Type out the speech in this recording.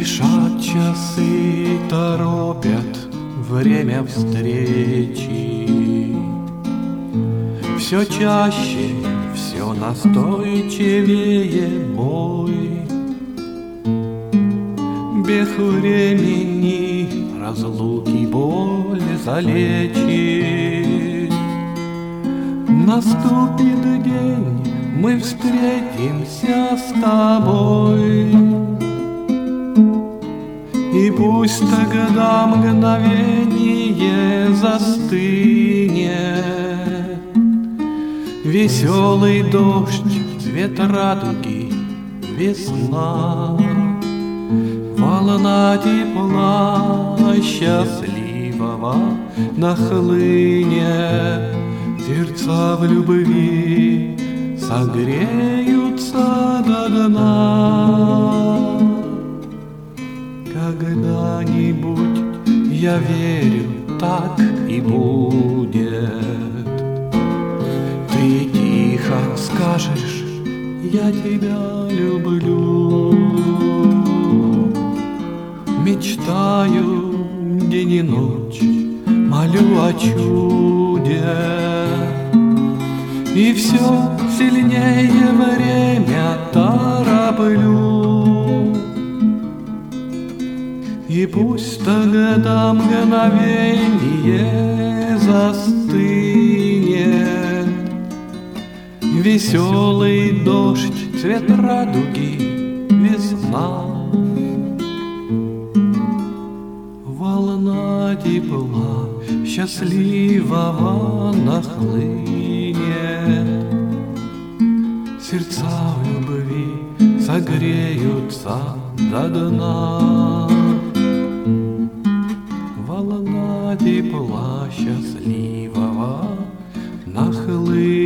Спешат часы, торопят время встречи. Все чаще, все настойчивее бой. Без времени разлуки боль залечит. Наступит день, мы встретимся с тобой. И пусть тогда мгновение застынет. Веселый дождь, цвет радуги, весна. Волна тепла счастливого нахлынет. Сердца в любви согреются до дна. Когда-нибудь, я верю, так и будет. Ты тихо скажешь: я тебя люблю. Мечтаю день и ночь, молю о чуде. И все сильнее время тороплю. И пусть тогда мгновение застынет. Веселый дождь, цвет радуги, весна. Волна тепла счастливого нахлынет. Сердца в любви согреются до дна. Волна тепла счастливого нахлынет.